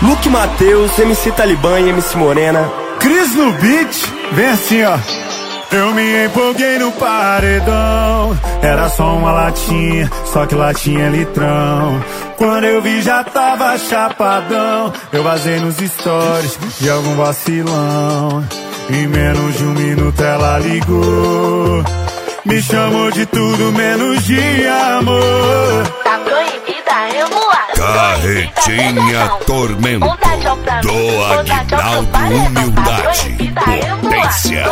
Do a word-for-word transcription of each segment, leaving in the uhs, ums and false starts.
Luke Mateus, M C Talibã e M C Morena. Cris no beat, vem assim ó. Eu me empolguei no paredão, era só uma latinha, só que latinha é litrão. Quando eu vi já tava chapadão, eu vazei nos stories de algum vacilão. Em menos de um minuto ela ligou, me chamou de tudo menos de amor. Tá proibida revoar. Carretinha Tormento do Aguinaldo Humildade. Potência.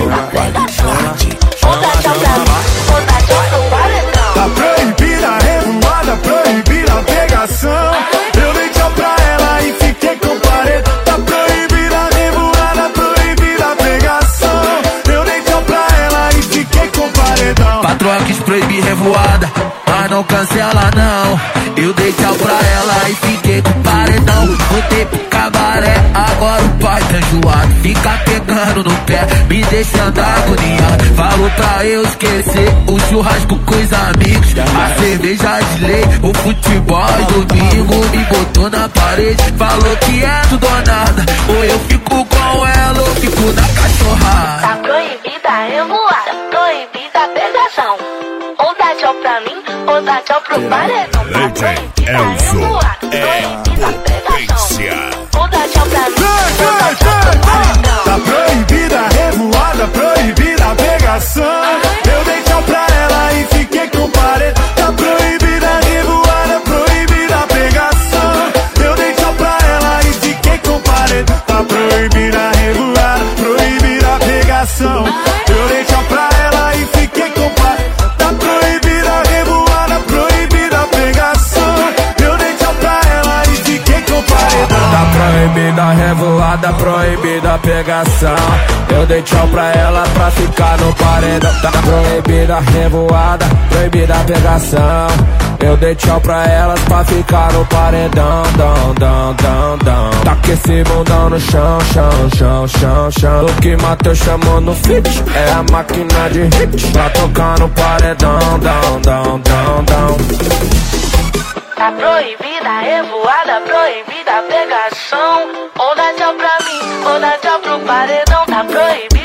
Tá proibida a revoada, proibida a pegação. Eu dei tchau pra ela e fiquei com parede. Tá proibida a revoada, proibida a pegação. Eu dei tchau pra ela e fiquei com paredão. Patroa quis proibir revoada, mas não cancela não. Eu dei tchau pra ela e fiquei com paredão. Voltei pro cabaré, agora o pai tá enjoado. Fica pegando no pé, me deixa andar agoniado. Falou pra eu esquecer o churrasco com os amigos, a cerveja de lei, o futebol e domingo. Me botou na parede, falou que é tudo ou nada. Ou eu fico com ela ou fico na cachorrada. Tá proibida a revoada, proibida a pegação. Ou dá tchau pra mim, ou dá tchau pro paredão. Tá proibida a revoada, proibida a pegação. Ou dá tchau pra mim, ou dá tchau pro paredão. Tá proibida a revoada, proibida a pegação. Eu dei tchau pra ela e fiquei com parede. Tá proibida a revoada, proibida a pegação. Eu dei tchau pra ela e fiquei com parede. Tá proibida a revoada, proibida a pegação. Eu dei tchau pra ela e fiquei com parede. Tá proibida a revoada, proibida a pegação. Eu dei tchau pra ela e fiquei com paredão. Tá proibida a revoada, proibida a pegação. Eu dei tchau pra ela pra ficar no paredão. Tá proibida a revoada, proibida a pegação. Eu dei tchau pra elas pra ficar no paredão. Dão, dão, dão, dão. Tá com esse bundão no chão, chão, chão, chão, chão. O que Mateus chamou no fit é a máquina de hit pra tocar no paredão. Dão, dão, dão, dão. Tá proibida a revoada, proibida a pegação. Ou dá tchau pra mim, ou dá tchau pro paredão. Tá proibida